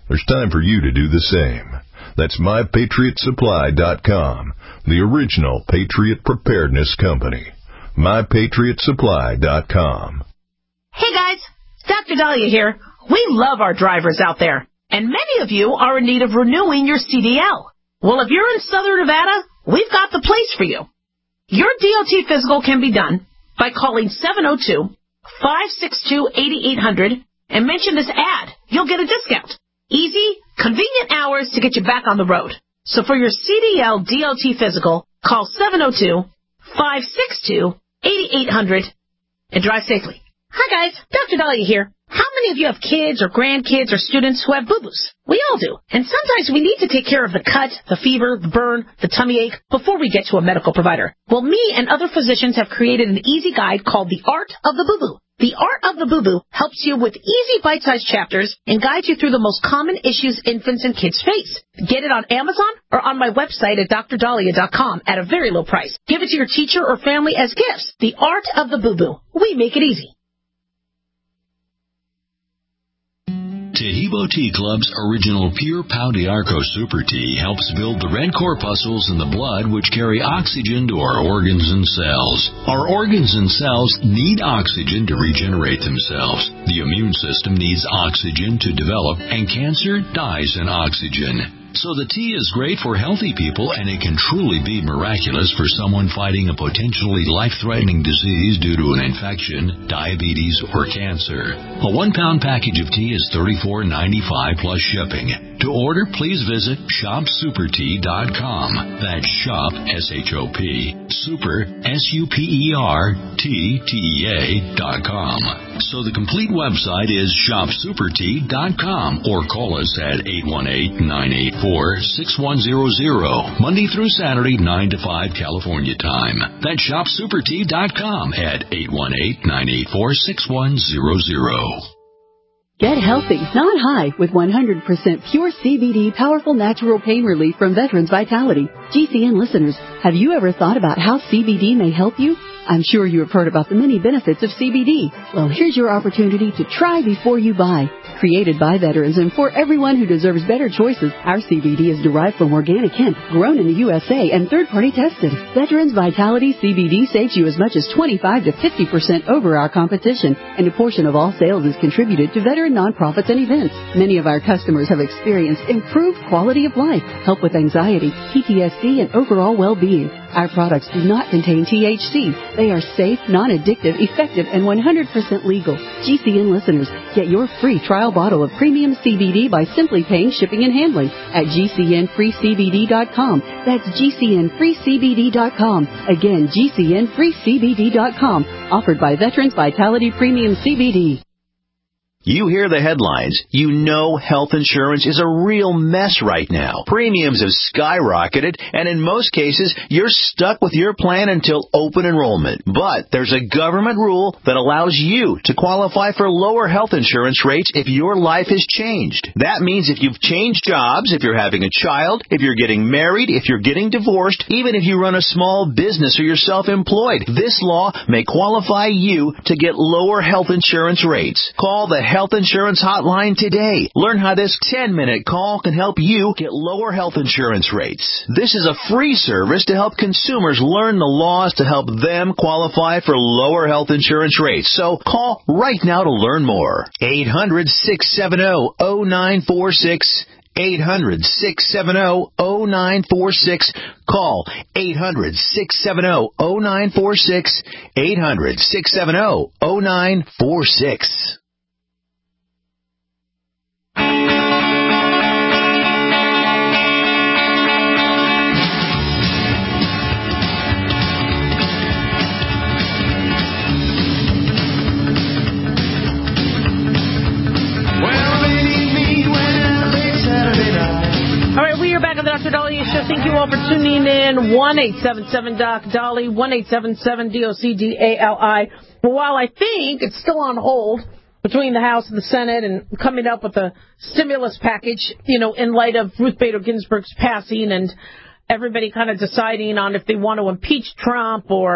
There's time for you to do the same. That's my patriot supply dot com, the original Patriot Preparedness Company. my patriot supply dot com. Hey guys, Doctor Dahlia here. We love our drivers out there, and many of you are in need of renewing your C D L. Well, if you're in Southern Nevada, we've got the place for you. Your D O T physical can be done by calling seven oh two, five six two, eight eight hundred and mention this ad. You'll get a discount. Easy, convenient hours to get you back on the road. So for your C D L D O T physical, call seven oh two, five six two, eight eight hundred and drive safely. Hi guys, Doctor Dahlia here. How many of you have kids or grandkids or students who have boo-boos? We all do. And sometimes we need to take care of the cut, the fever, the burn, the tummy ache before we get to a medical provider. Well, me and other physicians have created an easy guide called The Art of the Boo-Boo. The Art of the Boo-Boo helps you with easy bite-sized chapters and guides you through the most common issues infants and kids face. Get it on Amazon or on my website at dr dahlia dot com at a very low price. Give it to your teacher or family as gifts. The Art of the Boo-Boo. We make it easy. Taheebo Tea Club's original Pure Pau d'Arco Super Tea helps build the red corpuscles in the blood which carry oxygen to our organs and cells. Our organs and cells need oxygen to regenerate themselves. The immune system needs oxygen to develop, and cancer dies in oxygen. So the tea is great for healthy people, and it can truly be miraculous for someone fighting a potentially life-threatening disease due to an infection, diabetes, or cancer. A one-pound package of tea is thirty-four ninety-five plus shipping. To order, please visit shop super tea dot com. That's shop, S H O P, super, S U P E R, T, T E A, dot com. So the complete website is shop super tea dot com, or call us at eight one eight, nine eight four, six one zero zero, Monday through Saturday, nine to five California time. That's shop super tea dot com at eight one eight, nine eight four, six one zero zero. Get healthy, not high, with one hundred percent pure C B D powerful natural pain relief from Veterans Vitality. G C N listeners, have you ever thought about how C B D may help you? I'm sure you have heard about the many benefits of C B D. Well, here's your opportunity to try before you buy. Created by veterans and for everyone who deserves better choices, our C B D is derived from organic hemp, grown in the U S A, and third-party tested. Veterans Vitality C B D saves you as much as twenty-five to fifty percent over our competition, and a portion of all sales is contributed to veteran nonprofits and events. Many of our customers have experienced improved quality of life, help with anxiety, P T S D, and overall well-being. Our products do not contain T H C. They are safe, non-addictive, effective, and one hundred percent legal. G C N listeners, get your free trial bottle of premium C B D by simply paying shipping and handling at G C N free C B D dot com. That's G C N free C B D dot com. Again, G C N free C B D dot com. Offered by Veterans Vitality Premium C B D. You hear the headlines. You know health insurance is a real mess right now. Premiums have skyrocketed, and in most cases, you're stuck with your plan until open enrollment. But there's a government rule that allows you to qualify for lower health insurance rates if your life has changed. That means if you've changed jobs, if you're having a child, if you're getting married, if you're getting divorced, even if you run a small business or you're self-employed, this law may qualify you to get lower health insurance rates. Call the Health Insurance Hotline today. Learn how this ten-minute call can help you get lower health insurance rates. This is a free service to help consumers learn the laws to help them qualify for lower health insurance rates. So call right now to learn more. eight hundred, six seven zero, zero nine four six. eight hundred, six seven zero, zero nine four six. Call eight hundred, six seven zero, zero nine four six. eight hundred, six seven zero, zero nine four six. Doctor Dahlia Show. Thank you all for tuning in. one eight seven seven Doc Dolly, one eight seven seven D O C D A L I. But while I think it's still on hold between the House and the Senate and coming up with a stimulus package, you know, in light of Ruth Bader Ginsburg's passing and everybody kind of deciding on if they want to impeach Trump or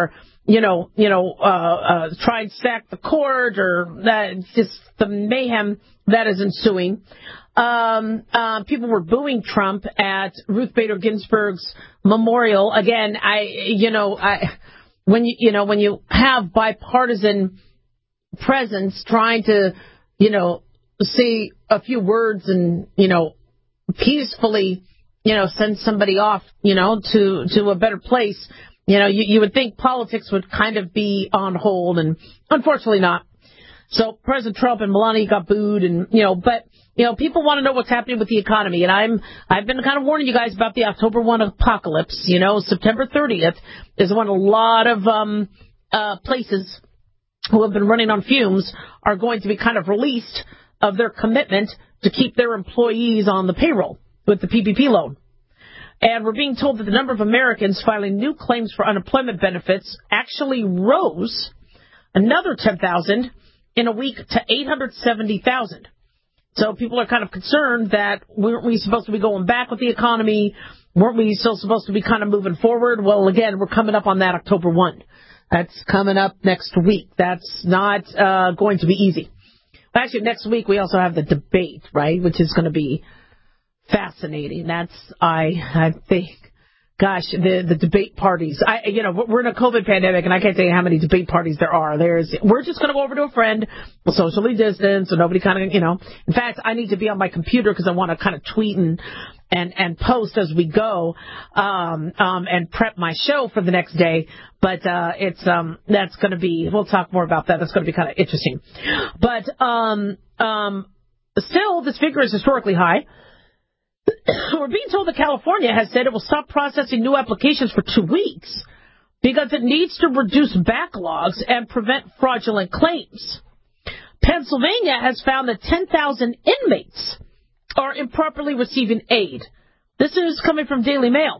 you know, you know, uh, uh, try and sack the court, or that just the mayhem that is ensuing. Um, uh, people were booing Trump at Ruth Bader Ginsburg's memorial. Again, I, you know, I, when you, you know, when you have bipartisan presence trying to, you know, say a few words and, you know, peacefully, you know, send somebody off, you know, to, to a better place. You know, you, you would think politics would kind of be on hold, and unfortunately not. So President Trump and Melania got booed, and, you know, but, you know, people want to know what's happening with the economy. And I'm, I've been kind of warning you guys about the October first apocalypse. You know, September thirtieth is when a lot of, um, uh, places who have been running on fumes are going to be kind of released of their commitment to keep their employees on the payroll with the P P P loan. And we're being told that the number of Americans filing new claims for unemployment benefits actually rose another ten thousand in a week to eight hundred seventy thousand. So people are kind of concerned that weren't we supposed to be going back with the economy? Weren't we still supposed to be kind of moving forward? Well, again, we're coming up on that October first. That's coming up next week. That's not uh, going to be easy. Actually, next week we also have the debate, right, which is going to be fascinating. That's, I I think, gosh, the the debate parties. I you know we're in a COVID pandemic, and I can't tell you how many debate parties there are. There's we're just going to go over to a friend, we'll socially distance, so nobody kind of you know. In fact, I need to be on my computer because I want to kind of tweet and and and post as we go, um um and prep my show for the next day. But uh it's um that's going to be. We'll talk more about that. That's going to be kind of interesting. But um um still, this figure is historically high. We're being told that California has said it will stop processing new applications for two weeks because it needs to reduce backlogs and prevent fraudulent claims. Pennsylvania has found that ten thousand inmates are improperly receiving aid. This is coming from Daily Mail.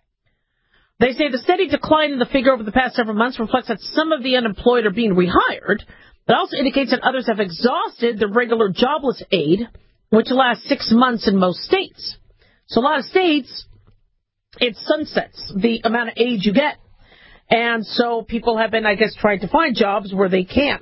They say the steady decline in the figure over the past several months reflects that some of the unemployed are being rehired. It also indicates that others have exhausted the regular jobless aid, which lasts six months in most states. So a lot of states, it sunsets the amount of aid you get. And so people have been, I guess, trying to find jobs where they can.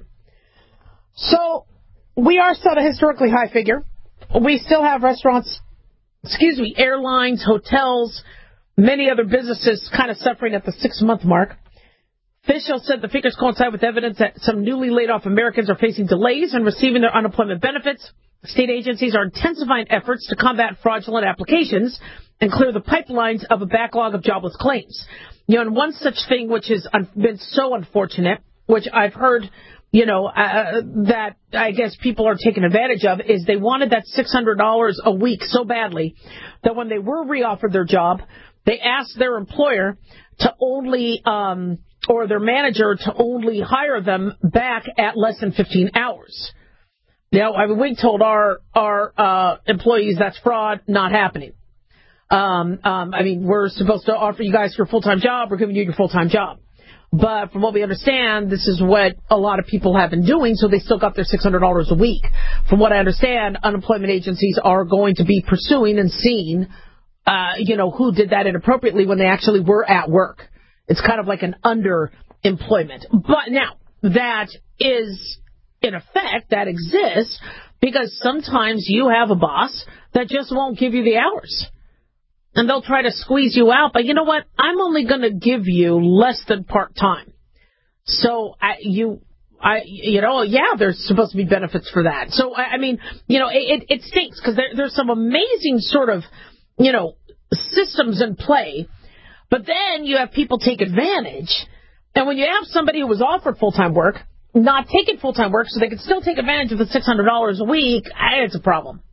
So we are still at a historically high figure. We still have restaurants, excuse me, airlines, hotels, many other businesses kind of suffering at the six-month mark. Officials said the figures coincide with evidence that some newly laid-off Americans are facing delays in receiving their unemployment benefits. State agencies are intensifying efforts to combat fraudulent applications and clear the pipelines of a backlog of jobless claims. You know, and one such thing which has un- been so unfortunate, which I've heard, you know, uh, that I guess people are taking advantage of, is they wanted that six hundred dollars a week so badly that when they were reoffered their job, they asked their employer to only, um, or their manager to only hire them back at less than fifteen hours. Now, I mean, we told our our uh, employees that's fraud, not happening. Um, um, I mean, we're supposed to offer you guys your full-time job. We're giving you your full-time job. But from what we understand, this is what a lot of people have been doing, so they still got their six hundred dollars a week. From what I understand, unemployment agencies are going to be pursuing and seeing, uh, you know, who did that inappropriately when they actually were at work. It's kind of like an underemployment. But now, that is, in effect, that exists because sometimes you have a boss that just won't give you the hours. And they'll try to squeeze you out, but you know what? I'm only going to give you less than part-time. So I, you, I, you know, yeah, there's supposed to be benefits for that. So, I, I mean, you know, it, it stinks because there, there's some amazing sort of, you know, systems in play, but then you have people take advantage. And when you have somebody who was offered full-time work, not taking full-time work so they can still take advantage of the six hundred dollars a week, it's a problem.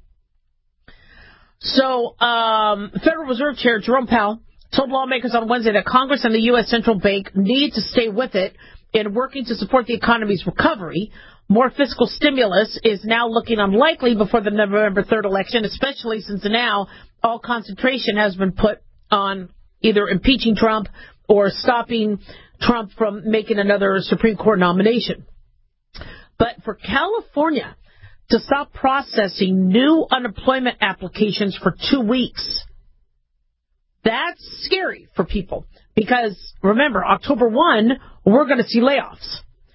So, um, Federal Reserve Chair Jerome Powell told lawmakers on Wednesday that Congress and the U S Central Bank need to stay with it in working to support the economy's recovery. More fiscal stimulus is now looking unlikely before the November third election, especially since now all concentration has been put on either impeaching Trump or stopping Trump from making another Supreme Court nomination. But for California to stop processing new unemployment applications for two weeks, that's scary for people. Because, remember, October first we're going to see layoffs.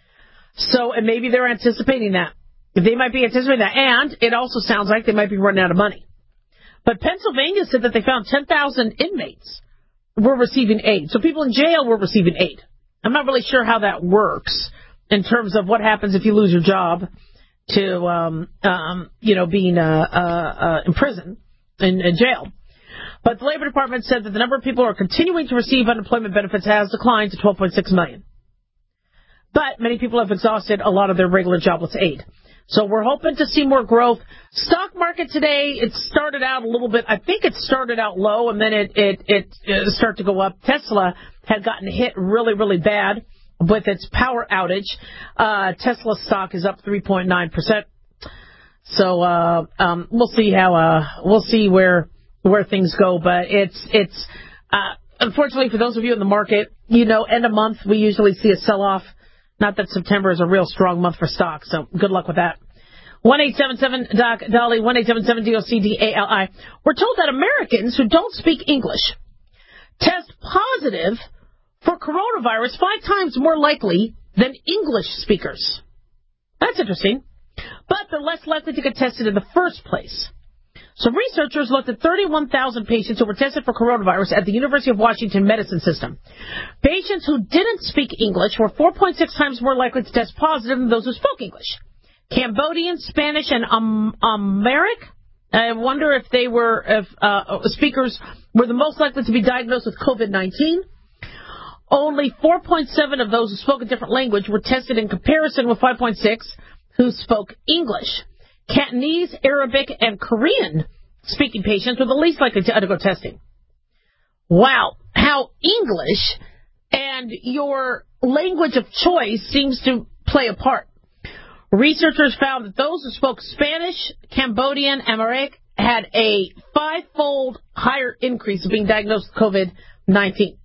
So, and maybe they're anticipating that. They might be anticipating that. And it also sounds like they might be running out of money. But Pennsylvania said that they found ten thousand inmates were receiving aid. So people in jail were receiving aid. I'm not really sure how that works in terms of what happens if you lose your job to, um, um, you know, being uh, uh, uh, in prison, in, in jail. But the Labor Department said that the number of people who are continuing to receive unemployment benefits has declined to twelve point six million. But many people have exhausted a lot of their regular jobless aid. So we're hoping to see more growth. Stock market today, it started out a little bit, I think it started out low, and then it, it, it, it started to go up. Tesla had gotten hit really, really bad with its power outage. Uh, Tesla stock is up three point nine percent. So, uh, um, we'll see how, uh, we'll see where, where things go. But it's, it's, uh, unfortunately for those of you in the market, you know, end of month, we usually see a sell-off. Not that September is a real strong month for stocks, so good luck with that. one eight seven seven D O C D O L Y, one eight seven seven D O C D A L I. We're told that Americans who don't speak English test positive for coronavirus five times more likely than English speakers. That's interesting. But they're less likely to get tested in the first place. So researchers looked at thirty-one thousand patients who were tested for coronavirus at the University of Washington Medicine System. Patients who didn't speak English were four point six times more likely to test positive than those who spoke English. Cambodian, Spanish, and um, Amharic. I wonder if they were, if uh, speakers were the most likely to be diagnosed with COVID nineteen. Only four point seven of those who spoke a different language were tested in comparison with five point six who spoke English. Cantonese, Arabic, and Korean-speaking patients were the least likely to undergo testing. Wow, how English and your language of choice seems to play a part. Researchers found that those who spoke Spanish, Cambodian, and Amharic had a five-fold higher increase of being diagnosed with COVID nineteen.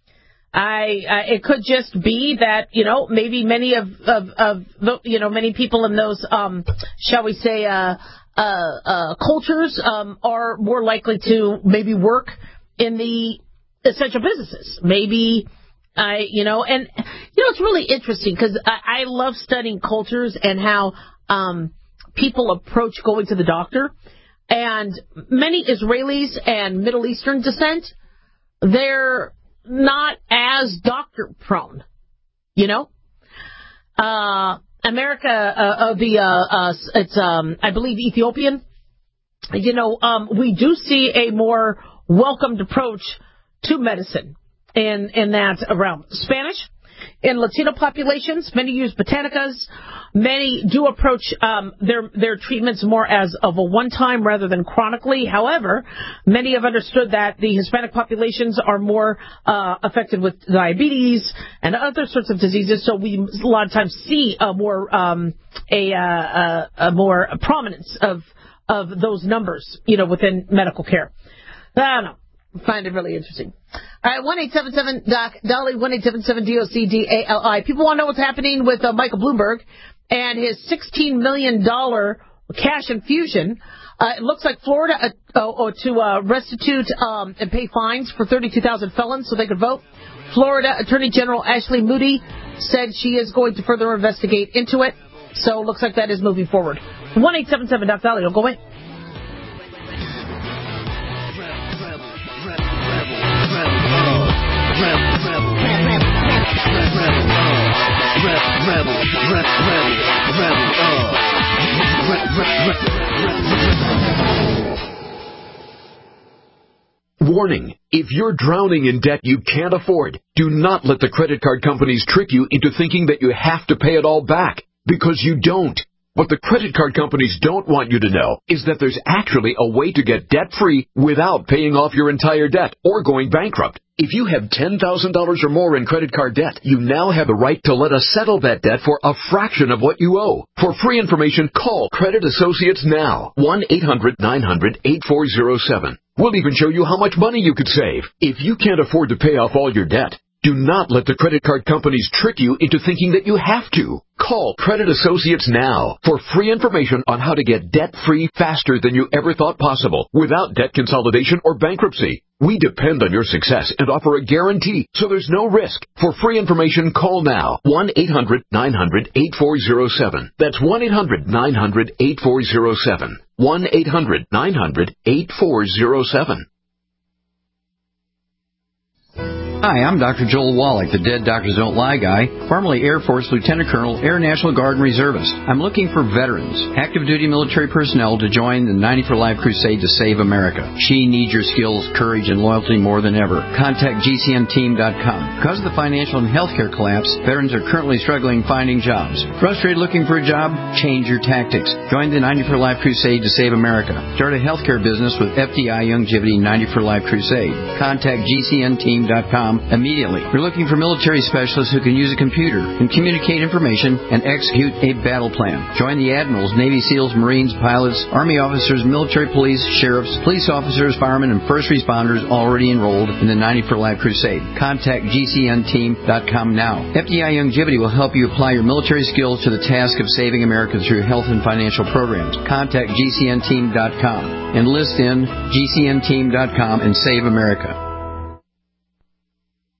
I, uh, it could just be that, you know, maybe many of, of, of the, you know, many people in those, um, shall we say, uh, uh, uh, cultures, um, are more likely to maybe work in the essential businesses. Maybe, I, you know, and, you know, it's really interesting because I, I love studying cultures and how, um, people approach going to the doctor. And many Israelis and Middle Eastern descent, they're not as doctor prone, you know. Uh, America, uh, uh, the uh, uh, it's um, I believe Ethiopian. You know, um, we do see a more welcomed approach to medicine in in that realm. Spanish. In Latino populations, many use botanicas. Many do approach um, their their treatments more as of a one-time rather than chronically. However, many have understood that the Hispanic populations are more uh, affected with diabetes and other sorts of diseases. So we a lot of times see a more um, a, uh, a more prominence of of those numbers, you know, within medical care. I don't know. I find it really interesting. All right, one eight seven seven D O C D O L Y, one eight seven seven D O C D A L I. People want to know what's happening with uh, Michael Bloomberg and his sixteen million dollars cash infusion. Uh, it looks like Florida uh, uh, to uh, restitute um, and pay fines for thirty-two thousand felons so they could vote. Florida Attorney General Ashley Moody said she is going to further investigate into it. So it looks like that is moving forward. one eight seven seven D O C D O L Y. Don't go away. Warning, if you're drowning in debt you can't afford, do not let the credit card companies trick you into thinking that you have to pay it all back, because you don't. What the credit card companies don't want you to know is that there's actually a way to get debt-free without paying off your entire debt or going bankrupt. If you have ten thousand dollars or more in credit card debt, you now have the right to let us settle that debt for a fraction of what you owe. For free information, call Credit Associates now, one eight hundred nine hundred eight four zero seven. We'll even show you how much money you could save. If you can't afford to pay off all your debt, Do not let the credit card companies trick you into thinking that you have to. Call Credit Associates now for free information on how to get debt-free faster than you ever thought possible without debt consolidation or bankruptcy. We depend on your success and offer a guarantee, so there's no risk. For free information, call now. one eight hundred nine hundred eight four zero seven. That's one eight hundred nine hundred eight four zero seven. one eight hundred nine hundred eight four zero seven. Hi, I'm Doctor Joel Wallach, the Dead Doctors Don't Lie guy, formerly Air Force Lieutenant Colonel, Air National Guard and Reservist. I'm looking for veterans, active duty military personnel to join the ninety for Life crusade to save America. She needs your skills, courage, and loyalty more than ever. Contact G C N team dot com. Because of the financial and healthcare collapse, veterans are currently struggling finding jobs. Frustrated looking for a job? Change your tactics. Join the ninety for Life crusade to save America. Start a healthcare business with F D I Youngevity ninety for Life crusade. Contact G C N team dot com immediately. We're looking for military specialists who can use a computer and communicate information and execute a battle plan. Join the admirals, Navy SEALs, Marines, pilots, Army officers, military police, sheriffs, police officers, firemen, and first responders already enrolled in the ninety for Life crusade. Contact G C N team dot com now. F D I Youngevity will help you apply your military skills to the task of saving America through health and financial programs. Contact G C N team dot com. Enlist in G C N team dot com and save America.